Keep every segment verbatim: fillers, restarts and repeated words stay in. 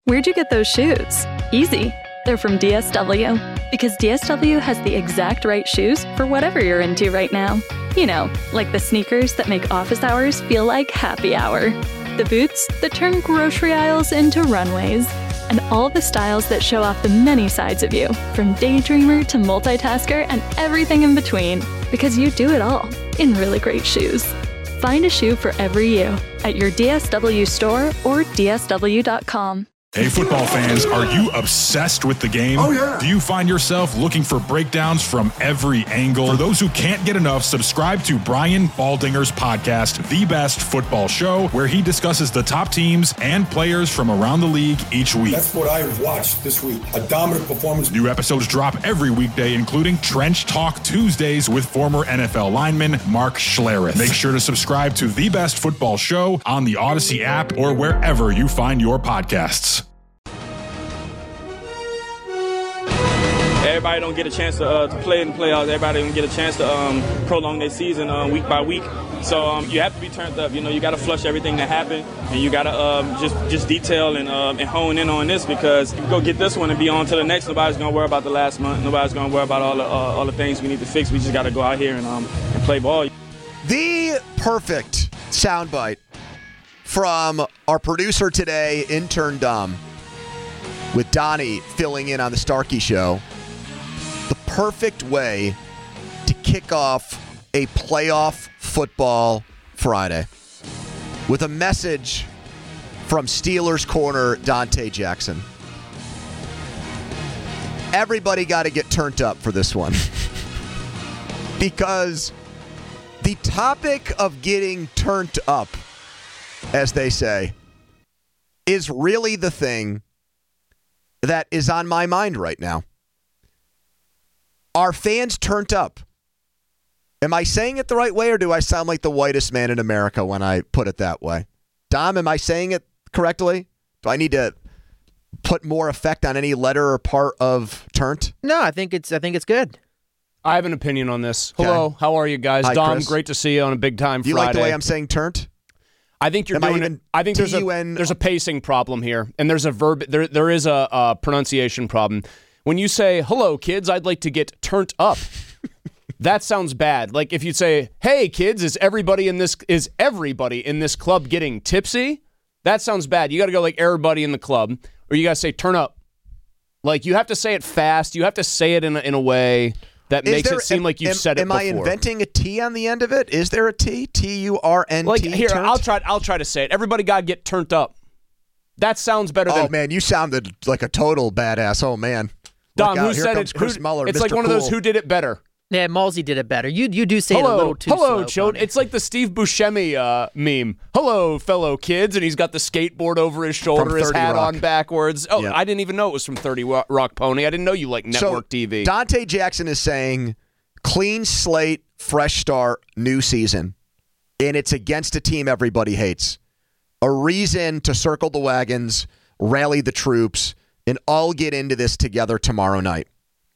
Where'd you get those shoes? Easy. They're from D S W. Because D S W has the exact right shoes for whatever you're into right now. You know, like the sneakers that make office hours feel like happy hour. The boots that turn grocery aisles into runways. And all the styles that show off the many sides of you, from daydreamer to multitasker and everything in between. Because you do it all in really great shoes. Find a shoe for every you at your D S W store or D S W dot com. Hey, football fans, are you obsessed with the game? Oh, yeah. Do you find yourself looking for breakdowns from every angle? For those who can't get enough, subscribe to Brian Baldinger's podcast, The Best Football Show, where he discusses the top teams and players from around the league each week. That's what I watched this week. A dominant performance. New episodes drop every weekday, including Trench Talk Tuesdays with former N F L lineman Mark Schlereth. Make sure to subscribe to The Best Football Show on the Odyssey app or wherever you find your podcasts. Everybody don't get a chance to, uh, to play in the playoffs. Everybody don't get a chance to um, prolong their season uh, week by week. So um, you have to be turned up. You know, you got to flush everything that happened, and you got to um, just just detail and um, and hone in on this, because if you go get this one and be on to the next, nobody's gonna worry about the last month. Nobody's gonna worry about all the uh, all the things we need to fix. We just got to go out here and um and play ball. The perfect soundbite from our producer today, intern Dom, with Donnie filling in on the Starkey Show. The perfect way to kick off a playoff football Friday with a message from Steelers corner Dante Jackson. Everybody got to get turned up for this one because the topic of getting turned up, as they say, is really the thing that is on my mind right now. Are fans turned up? Am I saying it the right way, or do I sound like the whitest man in America when I put it that way? Dom, am I saying it correctly? Do I need to put more effect on any letter or part of turned? No, I think it's I think it's good. I have an opinion on this. Hello, Okay. how are you guys? Hi, Dom, Chris. great to see you on a big time Do you Friday. like the way I'm saying turned? I think you're Am I doing even it. I think there's a T U N there's a pacing problem here, and there's a verb. There there is a, a pronunciation problem. When you say "Hello, kids, I'd like to get turned up," that sounds bad. Like if you say, "Hey, kids, is everybody in this is everybody in this club getting tipsy?" That sounds bad. You got to go like everybody in the club, or you got to say "turn up." Like you have to say it fast. You have to say it in a, in a way that Is makes there- it seem am- like you've am, said it am before. I inventing a T on the end of it? Is there a T? T U R N T? Like here, turned? I'll try. I'll try to say it. Everybody got to get turned up. That sounds better Oh than man, you sounded like a total badass. Oh man, Dom. Look out. Who Here said comes it? Chris Who- Muller, it's Mister like one of those Cool. who did it better. Yeah, Malsey did it better. You you do say it a Hello, little too hello, slow. children. Connie. It's like the Steve Buscemi uh, meme. Hello, fellow kids, and he's got the skateboard over his shoulder, From his thirty hat Rock. on backwards. Oh, Yeah. I didn't even know it was from thirty Rock Pony. I didn't know you like network so, T V. Dante Jackson is saying clean slate, fresh start, new season, and it's against a team everybody hates. A reason to circle the wagons, rally the troops, and all get into this together tomorrow night.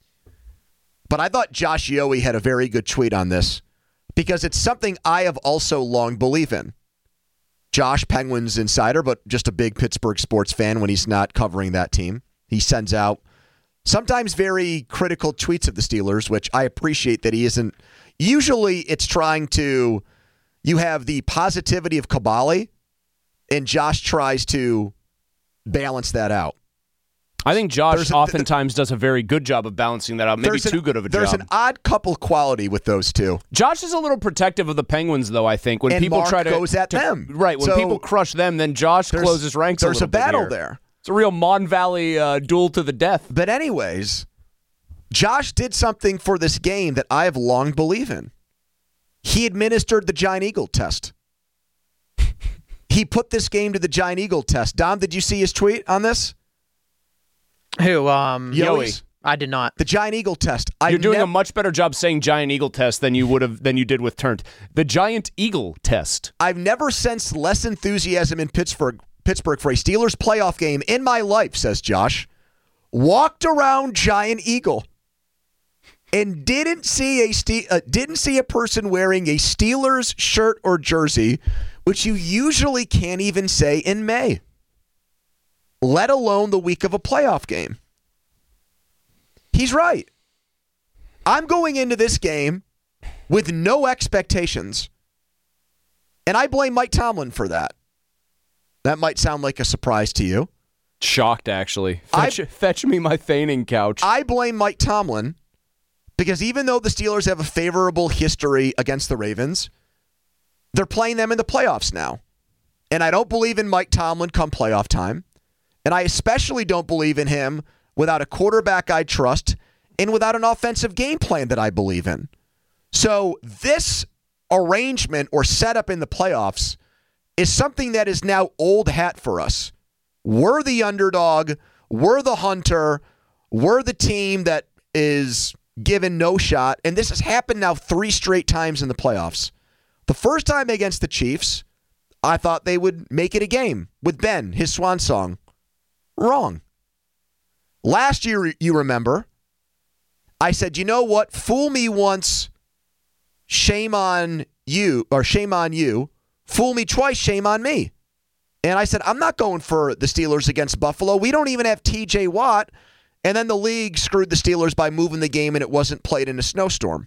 But I thought Josh Yohe had a very good tweet on this because it's something I have also long believed in. Josh, Penguins insider, but just a big Pittsburgh sports fan when he's not covering that team. He sends out sometimes very critical tweets of the Steelers, which I appreciate that he isn't. Usually it's trying to, you have the positivity of Kabali, and Josh tries to balance that out. I think Josh There's a- oftentimes does a very good job of balancing that out. Maybe There's too an- good of a There's job. an odd couple quality with those two. Josh is a little protective of the Penguins, though. I think when And people Mark try to goes at to- them. right? When So people crush them, then Josh There's- closes ranks. There's a, a, little bit battle here. there. It's a real Mon Valley uh, duel to the death. But anyways, Josh did something for this game that I have long believed in. He administered the Giant Eagle test. He put this game to the Giant Eagle test. Dom, did you see his tweet on this? Who? Um, Yohe's. I did not. The Giant Eagle test. I've You're doing nev- a much better job saying Giant Eagle test than you would have than you did with Turned. The Giant Eagle test. I've never sensed less enthusiasm in Pittsburgh Pittsburgh for a Steelers playoff game in my life, says Josh. Walked around Giant Eagle and didn't see a Ste- uh, didn't see a person wearing a Steelers shirt or jersey, which you usually can't even say in May. let alone the week of a playoff game. He's right. I'm going into this game with no expectations, and I blame Mike Tomlin for that. That might sound like a surprise to you. Shocked, actually. Fetch, I, fetch me my feigning couch. I blame Mike Tomlin because even though the Steelers have a favorable history against the Ravens, they're playing them in the playoffs now. And I don't believe in Mike Tomlin come playoff time. And I especially don't believe in him without a quarterback I trust and without an offensive game plan that I believe in. So this arrangement or setup in the playoffs is something that is now old hat for us. We're the underdog. We're the hunter. We're the team that is given no shot. And this has happened now three straight times in the playoffs. The first time against the Chiefs, I thought they would make it a game with Ben, his swan song. Wrong. Last year, you remember, I said, you know what? Fool me once, shame on you, or shame on you. Fool me twice, shame on me. And I said, I'm not going for the Steelers against Buffalo. We don't even have T J Watt. And then the league screwed the Steelers by moving the game and it wasn't played in a snowstorm.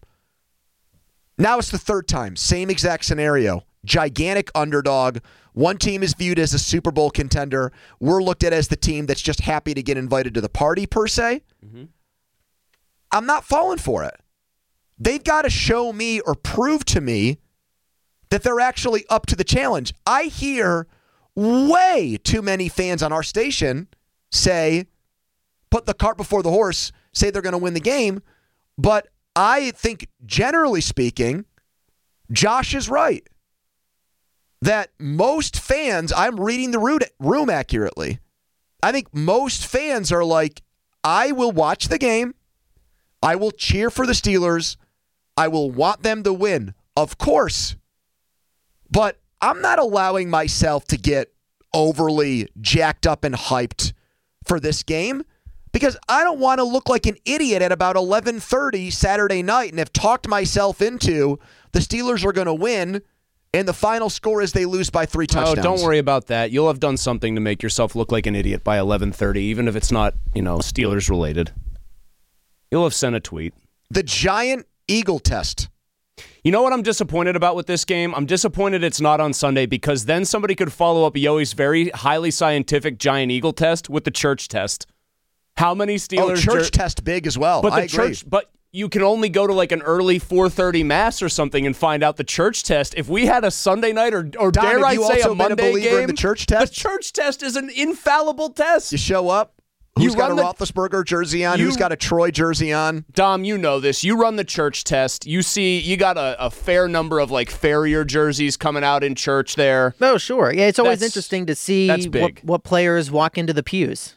Now it's the third time. Same exact scenario. Gigantic underdog. One team is viewed as a Super Bowl contender. We're looked at as the team that's just happy to get invited to the party, per se. Mm-hmm. I'm not falling for it. They've got to show me or prove to me that they're actually up to the challenge. I hear way too many fans on our station say, put the cart before the horse, say they're going to win the game. But I think, generally speaking, Josh is right. That most fans, I'm reading the room accurately. I think most fans are like, I will watch the game. I will cheer for the Steelers. I will want them to win, of course. But I'm not allowing myself to get overly jacked up and hyped for this game because I don't want to look like an idiot at about eleven thirty Saturday night and have talked myself into the Steelers are going to win and the final score is they lose by three touchdowns. Oh, don't worry about that. You'll have done something to make yourself look like an idiot by eleven thirty, even if it's not, you know, Steelers related. You'll have sent a tweet. The giant eagle test. You know what I'm disappointed about with this game? I'm disappointed it's not on Sunday because then somebody could follow up Yoey's very highly scientific giant eagle test with the church test. How many Steelers... Oh, church jer- test big as well. But the I agree. church, but you can only go to like an early four thirty mass or something and find out the church test. If we had a Sunday night or, or Don, dare I you say also a Monday been a believer game, in the church test? The church test is an infallible test. You show up. Who's You got a run the- Roethlisberger jersey on? You- Who's got a Troy jersey on? Dom, you know this. You run the church test. You see, you got a, a fair number of like Farrier jerseys coming out in church there. Oh, sure. Yeah, it's always That's- interesting to see that's what, big. what players walk into the pews.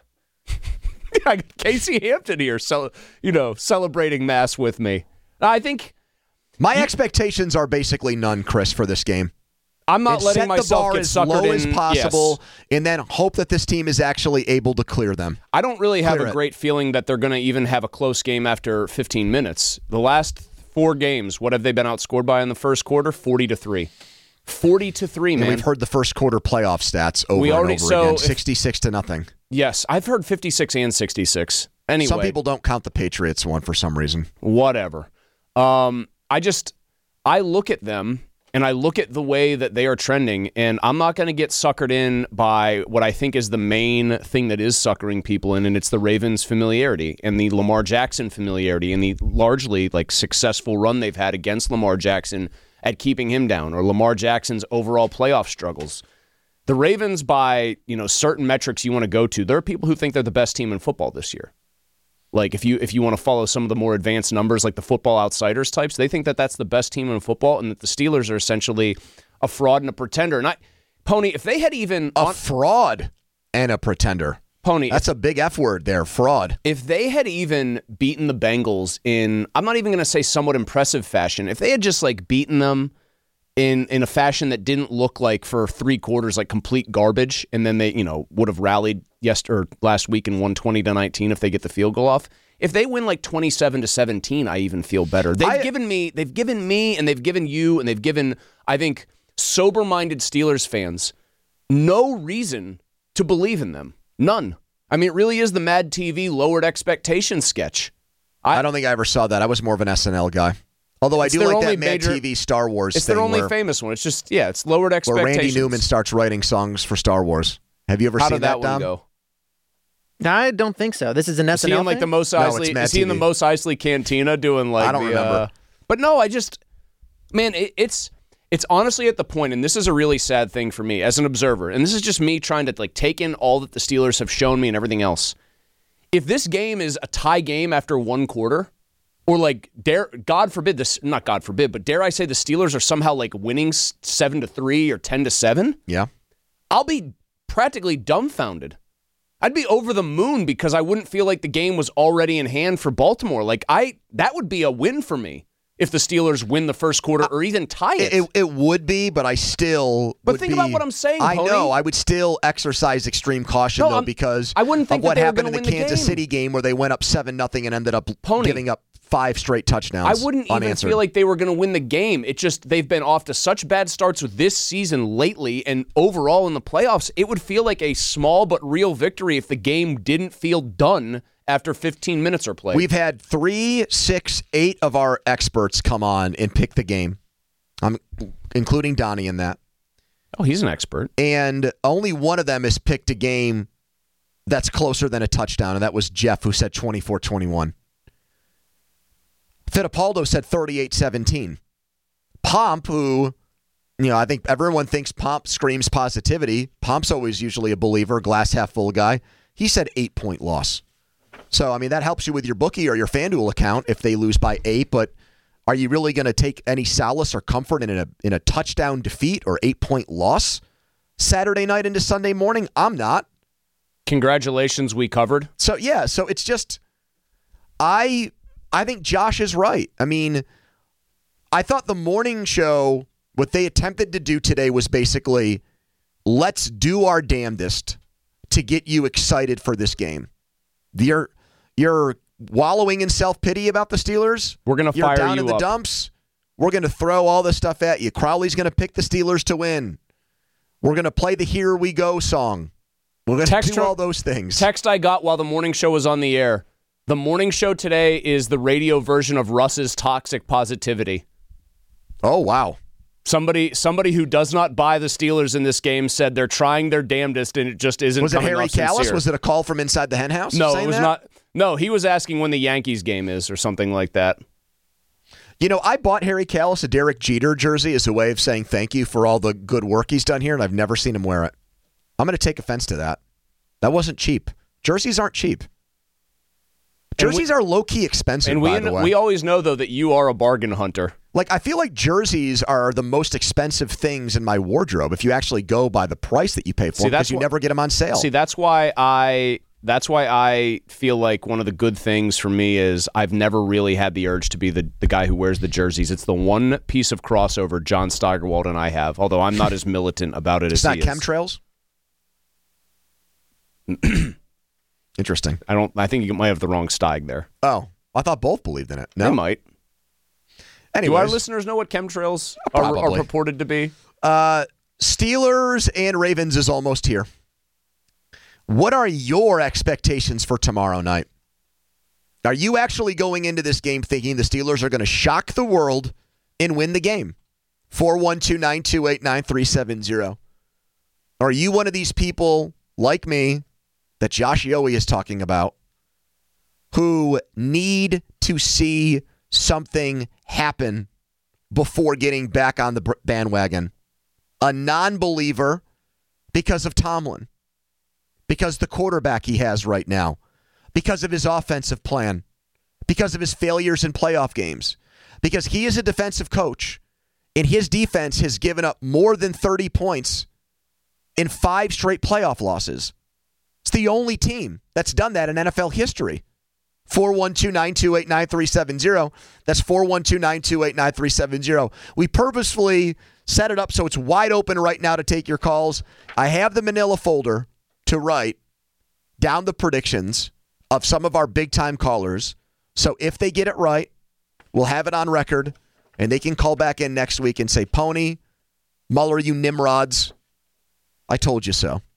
I got Casey Hampton here, so you know, celebrating mass with me. I think My you, expectations are basically none, Chris, for this game. I'm not and letting set myself the bar get as suckered low in. as possible, Yes. and then hope that this team is actually able to clear them. I don't really have Clear a it. great feeling that they're going to even have a close game after fifteen minutes. The last four games, what have they been outscored by in the first quarter? Forty to three. Forty to three, And man. we've heard the first quarter playoff stats over We already- and over so again, if- sixty-six to nothing. Yes, I've heard fifty-six and sixty-six. Anyway, Some people don't count the Patriots one for some reason. whatever. Um, I just, I look at them and I look at the way that they are trending, and I'm not going to get suckered in by what I think is the main thing that is suckering people in, and it's the Ravens' familiarity and the Lamar Jackson familiarity and the largely like successful run they've had against Lamar Jackson at keeping him down, or Lamar Jackson's overall playoff struggles. The Ravens, by you know certain metrics you want to go to, there are people who think they're the best team in football this year. Like if you if you want to follow some of the more advanced numbers, like the Football Outsiders types, they think that that's the best team in football, and that the Steelers are essentially a fraud and a pretender. And I, Pony, if they had even A on, fraud and a pretender. Pony, That's a big F word there, fraud. if they had even beaten the Bengals in, I'm not even going to say somewhat impressive fashion, if they had just like beaten them in in a fashion that didn't look like for three quarters like complete garbage, and then they you know would have rallied yesterday or last week and won twenty to nineteen if they get the field goal off. If they win like twenty-seven to seventeen, I even feel better. They've I, given me, they've given me, and they've given you, and they've given, I think, sober-minded Steelers fans no reason to believe in them. None. I mean, it really is the Mad T V lowered expectations sketch. I, I don't think I ever saw that. I was more of an S N L guy. Although I do like that Mad major, T V Star Wars it's thing. It's their only where, famous one. It's just, yeah, it's lowered expectations. Where Randy Newman starts writing songs for Star Wars. Have you ever How seen did that, that, one Dom? go? I don't think so. This is an is S N L he in like thing? the Mos No, Eisley? it's Mad is he in the T V. Mos Eisley Cantina doing like I don't the, remember. Uh, but no, I just, man, it, it's it's honestly at the point, and this is a really sad thing for me as an observer, and this is just me trying to like take in all that the Steelers have shown me and everything else. If this game is a tie game after one quarter, or like dare God forbid this, not God forbid, but dare I say the Steelers are somehow like winning seven to three or ten to seven, Yeah. I'll be practically dumbfounded. I'd be over the moon because I wouldn't feel like the game was already in hand for Baltimore. Like I, that would be a win for me if the Steelers win the first quarter or even tie it. It, it, it would be, but I still. But would think be, about what I'm saying, I Pony. know. I would still exercise extreme caution No, though, I'm- because I wouldn't think of that what they were happened in gonna the win the Kansas game. City game where they went up seven nothing and ended up Pony. giving up five straight touchdowns. I wouldn't even unanswered. feel like they were going to win the game. It just, they've been off to such bad starts with this season lately, and overall in the playoffs, it would feel like a small but real victory if the game didn't feel done after fifteen minutes are played. We've had three, six, eight of our experts come on and pick the game. I'm including Donnie in that. Oh, he's an expert. And only one of them has picked a game that's closer than a touchdown, and that was Jeff, who said twenty-four twenty-one. Fittipaldo said thirty-eight seventeen. Pomp, who, you know, I think everyone thinks Pomp screams positivity. Pomp's always usually a believer, glass half full guy. He said eight-point loss. So, I mean, that helps you with your bookie or your FanDuel account if they lose by eight, but are you really going to take any solace or comfort in a in a touchdown defeat or eight-point loss Saturday night into Sunday morning? I'm not. Congratulations, we covered. So, yeah, so it's just, I I think Josh is right. I mean, I thought the morning show, what they attempted to do today was basically, let's do our damnedest to get you excited for this game. You're, you're wallowing in self-pity about the Steelers. We're going to You're fire down you in the up. dumps. We're going to throw all this stuff at you. Crowley's going to pick the Steelers to win. We're going to play the Here We Go song. We're going to Text do from- all those things. Text I got while the morning show was on the air. The morning show today is the radio version of Russ's toxic positivity. Oh, wow. Somebody somebody who does not buy the Steelers in this game said they're trying their damnedest and it just isn't Was it coming Harry off Callis? sincere. Was it a call from inside the hen house? No, saying it was that? not. No, he was asking when the Yankees game is or something like that. You know, I bought Harry Callis a Derek Jeter jersey as a way of saying thank you for all the good work he's done here, and I've never seen him wear it. I'm going to take offense to that. That wasn't cheap. Jerseys aren't cheap. Jerseys we, are low-key expensive, and we, by the way. we always know, though, that you are a bargain hunter. Like, I feel like jerseys are the most expensive things in my wardrobe if you actually go by the price that you pay for See, them, that's because you wh- never get them on sale. See, that's why I that's why I feel like one of the good things for me is I've never really had the urge to be the, the guy who wears the jerseys. It's the one piece of crossover John Steigerwald and I have, although I'm not as militant about it it's as not he is. chemtrails? Interesting. I don't. I think you might have the wrong Steig there. Oh, I thought both believed in it. No? They might. Anyways, Do our listeners know what chemtrails are, are Probably. purported to be? Uh, Steelers and Ravens is almost here. What are your expectations for tomorrow night? Are you actually going into this game thinking the Steelers are going to shock the world and win the game? four one two, nine two eight, nine three seven zero. Are you one of these people like me that Josh Yohe is talking about who need to see something happen before getting back on the bandwagon? A non-believer because of Tomlin, because the quarterback he has right now, because of his offensive plan, because of his failures in playoff games, because he is a defensive coach and his defense has given up more than thirty points in five straight playoff losses. It's the only team that's done that in N F L history. four one two, nine two eight, nine three seven zero. That's four one two, nine two eight, nine three seven zero. We purposefully set it up so it's wide open right now to take your calls. I have the manila folder to write down the predictions of some of our big-time callers. So if they get it right, we'll have it on record, and they can call back in next week and say, Pony, Muller, you nimrods, I told you so.